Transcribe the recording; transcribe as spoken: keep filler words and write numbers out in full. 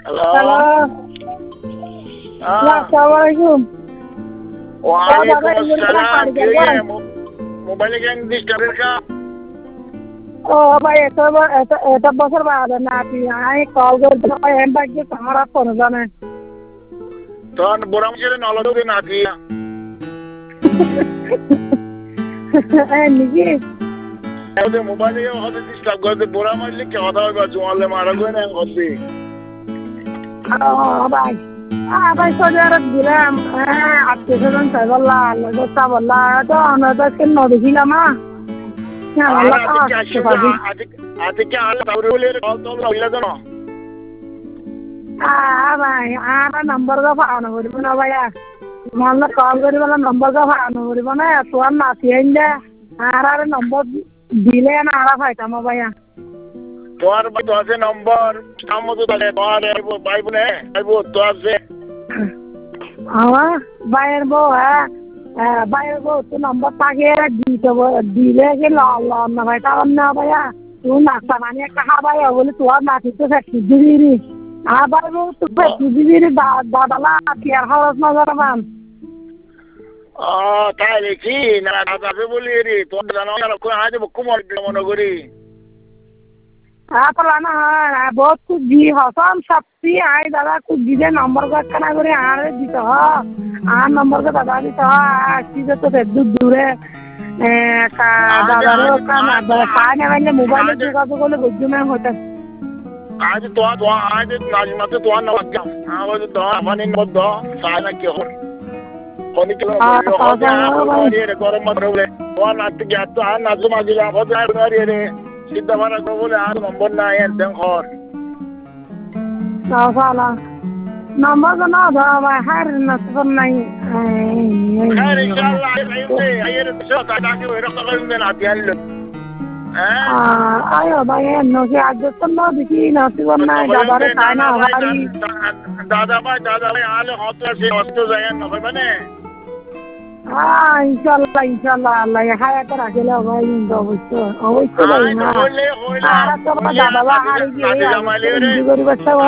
hello hello হ্যাঁ আসসালামু আলাইকুম ওয়ালাইকুম আসসালাম কে মোবাইলে কেন ডিস্টার্ব কা ও ভাই এটা এটা এটা বছর বাদে না আপনি আই কল করতে ভাই এম বাকি তোমারা ফোন জানে তখন বোরাম ছেলে নলদ দিন আছি এই নিকি ওদের মোবাইলে হতে ডিস্টার্ব করতে বোরাম আসলে কি কথা হবে জোয়ালে মারা গো না হতে ও ভাই আ ভাই সৌদি আরব দিলাম হ্যাঁ আজকে সেদিন তাই বললা লোকটা বললা তো আমরা তো আজকে নদীছিলাম হ্যাঁ আল্লাহ কা আসতে পারবি আজকে আল্লাহ তাহলে বলে কল তো হইলা কেন আ ভাই আর নম্বর দা পাওনা করিব না ভাইয়া তোমার কল করি বলে নম্বর দা পাওনা করিব না তোমার নাতি আইন্দা আর আর নম্বর দিলে না আর পাইতাম ভাইয়া তোমার তো আছে নম্বর সামতো তাহলে তোমার ভাই বোনে ভাই বোন তো আছে আমার ভাইয়ের বউ হ্যাঁ ভাইয়ের বউ তো নম্বর থাকে দিতে দিলে কি লন্ন ভাই কারণ না ভাইয়া তুই নাস্তা বানিয়ে একটা খাবাই বলে তোমার নাতি তো ফ্যাক্টরি দিবি আর ভাই বউ তো ফ্যাক্টরি দিবি দাদালা কেয়ার খরচ না জানাবান ও তাই দেখি না দাদা বলি রে তোর জানো না আজ কুমার মনে করি आपला ना बहुत कुछ दी हसन शक्ति आई दादा कुछ दीदे नंबर को कना करे आरे दीते ह आ नंबर को दादा दीते ह सीधे तो दूर दूरे का दादा रो का ना खाने वाले मोबाइल जुगा तो बोले बुद्धू में होता आज तो तो आज नाजमा तो तो ना लग हां वो तो अपने मत दो साना के हो कोनी के हो हो रे गरम मत रे वो ना तो क्या तो आ नाजमा जिला हो जा रे रे সিদ্ধা ভাড়া বলে আর নম্বর নাই একদম ঘর সালা নম্বর তো না দাও ভাই হার নম্বর নাই خير ان شاء الله আইরে তো তাকে ওই রকম করে না দিয়ালো হ্যাঁ আয়ো ভাই নো কি আজ তো না দেখি না তো না দাদারে খায় না বাড়ি দাদা ভাই দাদা ভাই আলে হতো সে হতো যায় না ভাই মানে হ্যাঁ ইনশাআল্লাহ ইনশাআল্লাহ আল্লাহ হায়াত রাখলে ভাই অবশ্য অবশ্য ভাই না আর তো দাদা ভাই আর কি